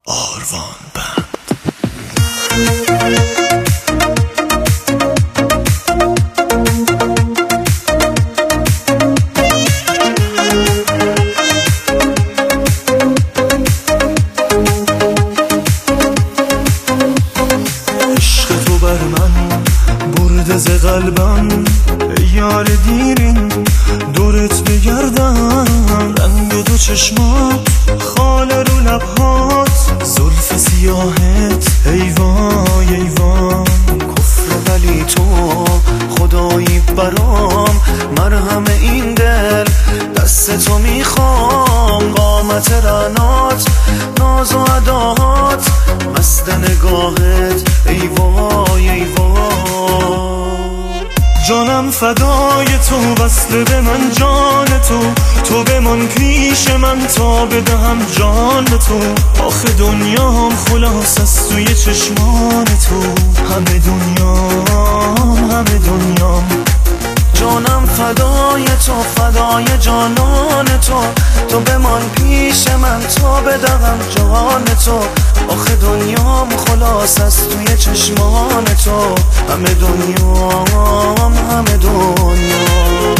آروان بند. عشق تو بر من برده ز قلبم، یار دیرین دورت بگردم. رنگ دو چشمات خاله رو لبهات، زلف سیاهت ای وای ای وای. کفر ولی تو خدایی برام، مرهم این دل دست تو میخوام. قامت رعنات ناز و اداهات، مست نگاهت ای وای ای وای. جانم فدای تو، وصله به من جان تو. تو بمان پیش من تا بدهم جان تو. آخه دنیام خلاص است توی چشمان تو. همه دنیام همه دنیام. جانم فدای تو، فدای جانان تو. تو بمان پیش من تا بدهم جان تو. آخه دنیام خلاص است توی چشمان تو. همه دنیام همه دنیام.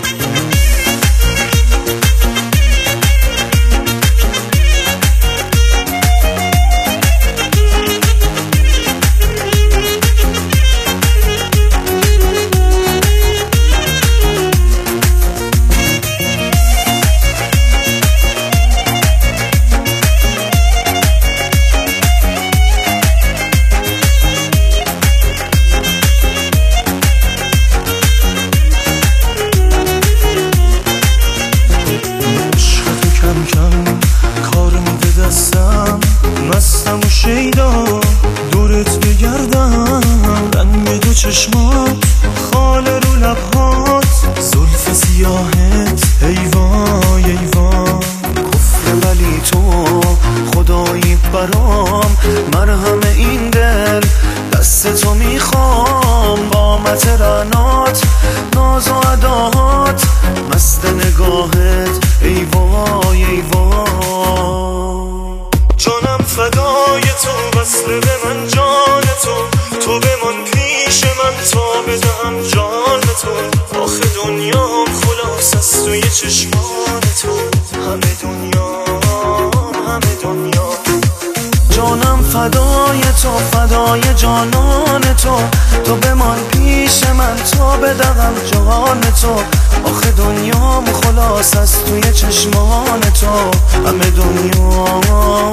مستم و شیدا دورت بگردم. رنگ دو چشمات خاله رو لبهات، زلف سیاهت ای وای ای وای. کفر ولی تو خدایی برام، مرهم این دل دست تو میخوام. قامت رعنات ناز و اداهات، مست نگاهت ای وای ای وای. جانم فدای تو، وصله به من جان تو. تو بمان پیش من تا بدهم جان تو. آخه دنیام خلاص است توی چشمان تو. همه دنیام همه دنیام. جانم فدای تو، فدای جانان تو. تو بمان پیش من تا بدهم جان تو. آخه دنیام خلاص است توی چشمان تو. همه دنیام